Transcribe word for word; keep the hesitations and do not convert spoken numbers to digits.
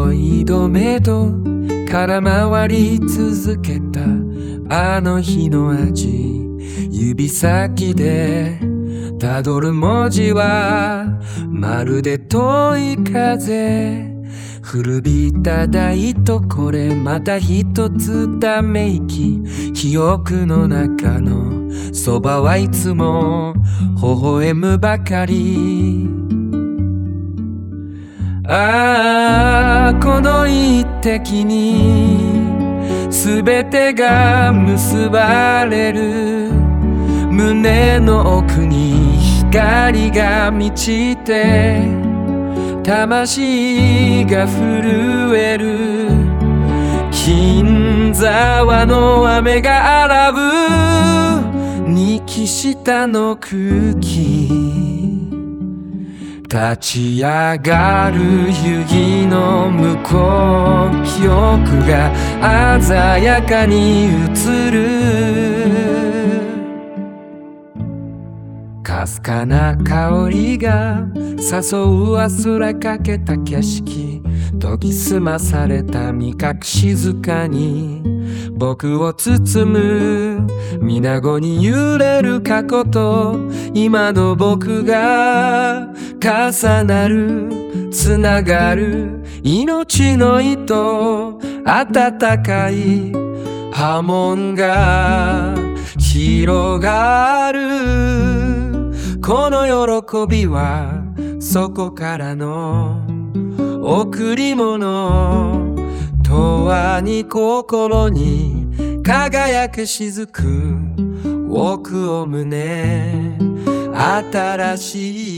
思い止めと空回り続けたあの日の味、指先でたどる文字はまるで遠い風、古びた大とこれまた一つため息、記憶の中のそばはいつも微笑むばかり。ああこの一滴に全てが結ばれる、胸の奥に光が満ちて魂が震える、金沢の雨が洗う錦下の空気、立ち上がる湯気の向こう、記憶が鮮やかに映る、かすかな香りが誘う忘れかけた景色、研ぎ澄まされた味覚静かに僕を包む、水面に揺れる過去と今の僕が重なる、つながる命の糸、温かい波紋が広がる、この喜びはそこからの贈り物、永遠に心に輝く雫、奥を胸新しい